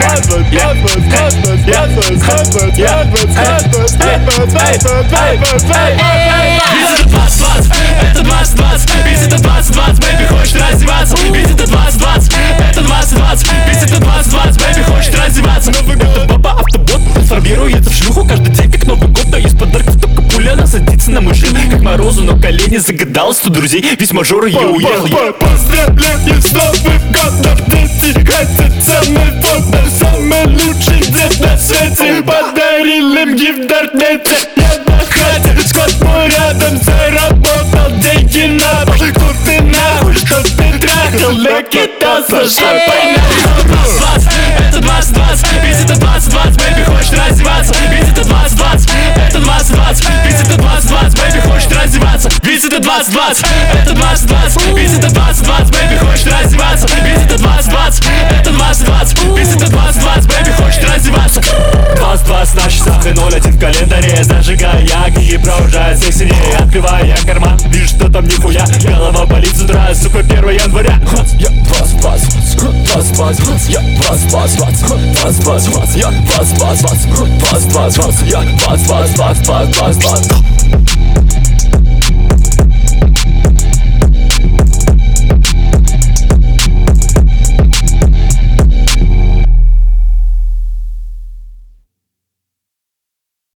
это 2020, это 2020, ведь это 2020, бэйби, хочет раздеваться. Ведь это 2020, это 2020, ведь это 2020, бэйби, хочет раздеваться. Новый год, это баба автобот трансформируется в шлюху каждый день, как Новый год. Да из подарков только пуля, она садится на мой шлем, как Морозу, но колени загадал 100 друзей, весь мажор ее уехал. Поздравляю с Новым годом, дети, хотят самый фото, самый лучший дед на свете. Подарил им гифт в Даркнете. Я на хате, скот мой рядом, заработал деньги на пол. Кто ты нахуй, что ты трахал, накидался шампань. Это 2020, ведь это 2020, бэйби, хочет раздеваться. Ведь это 2020, это 2020, ведь это 2020, бэйби, хочет раздеваться. Ведь это 2020, это 2020, ведь это 2020, бэйби, хочет раздеваться. Ведь это 2020, это 2020, ведь это 2020, бэйби, хочет раздеваться. 2020 на часах и 01 в календаре. Зажигая огни и провожая всех сильнее. Открывая я карман, вижу, что там нихуя. Голова болит с утра, сука, 1 января. Я 2020, я 2020, я 2020, я 2020, я 2020.